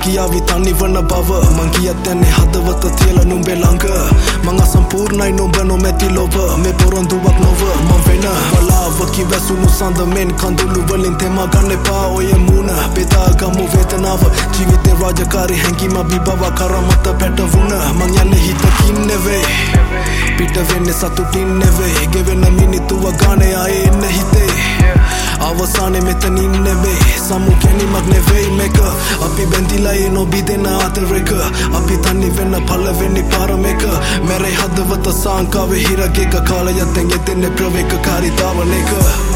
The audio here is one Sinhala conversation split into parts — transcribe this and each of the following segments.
කියාවි තනි වන බව මං කියත් යන්නේ හදවත තියලා නුඹේ ළඟ මං අසම්පූර්ණයි නුඹ නොමැති ලොව මේ පොරොන්දුවක් නොව මං වෙන බලාවකි වැසුණු සඳ මෙන් කඳුළු වලින් තෙමා ගන්න එපා ඔය මුණ බෙදාගමු වේදනාව ජීවිතේ රාජකාරී හැඟීම බිබව කරමත පැටවුණ මං යන්නේ හිතකින් නෙවෙයි පිට වෙන්නේ සතුටින් නෙවෙයි ගෙවෙන මිනිත්තුව ගානේ ආයේ එන්න හිතේ අවසානේ මෙතනින් නෙවෙයි සමු ගැනීමක් නෙවෙයි මේක අපි බැඳිලා එන ඔබිදෙන අතරක අපි තනි වෙන පළවෙනි පාර මේක මැරේ හදවත සංකාවේ හිරගෙක කාලයත් එතෙන්නේ ප්‍රවේකකාරී දාවනේක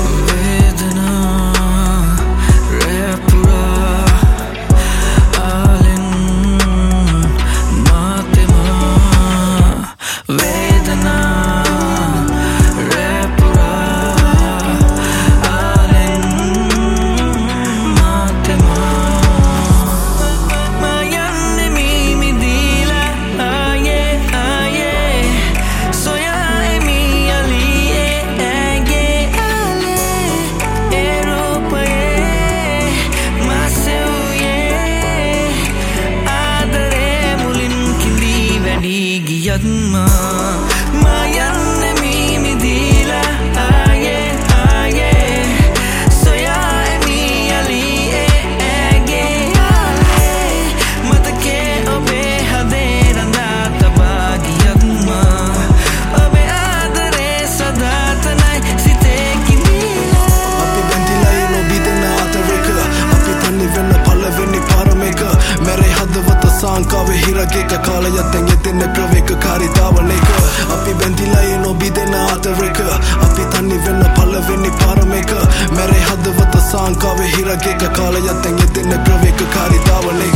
Mayanne mimi dila aye aye soya mi ali ege ale matke obe haderanda tabagiyatma obe adare sadatanai site kinila api bendila ino bidena atareka api thanni venna palaveni parameka mere hadavata sankave hirageka kalayat engethenne pravekakaari dawaneka api bendila ino bidena atareka api thanni venna palaveni parameka mere hadavata sankave hirageka kalayat engethenne pravekakaari dawaneka